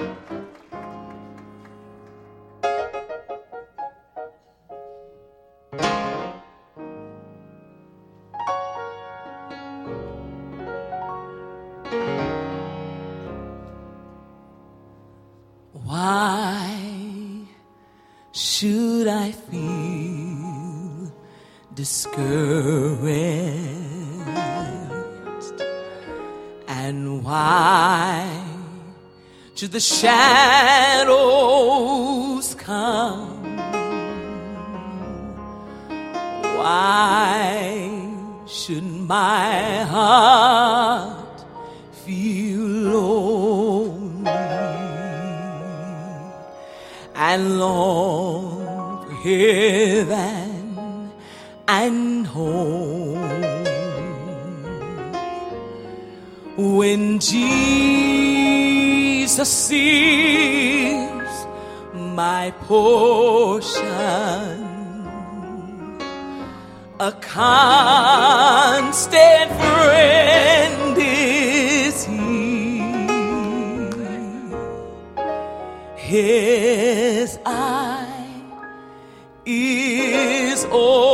Why should I feel discouraged? And why should the shadows come? Why should my heart feel lonely and long for heaven and home, when Jesus is my portion, a constant friend is He. His eye is over